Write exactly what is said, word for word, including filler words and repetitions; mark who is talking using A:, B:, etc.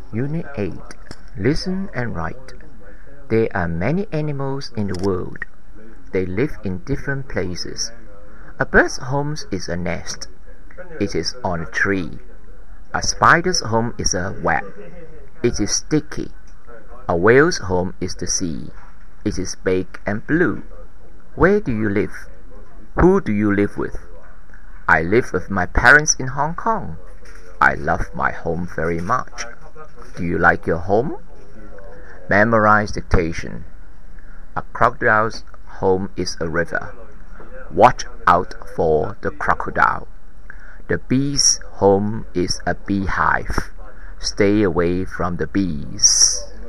A: Unit eight. Listen and write. There are many animals in the world. They live in different places. A bird's home is a nest. It is on a tree. A spider's home is a web. It is sticky. A whale's home is the sea. It is big and blue. Where do you live? Who do you live with? I live with my parents in Hong Kong. I love my home very much. Do you like your home? Memorize dictation. A crocodile's home is a river. Watch out for the crocodile. The bee's home is a beehive. Stay away from the bees.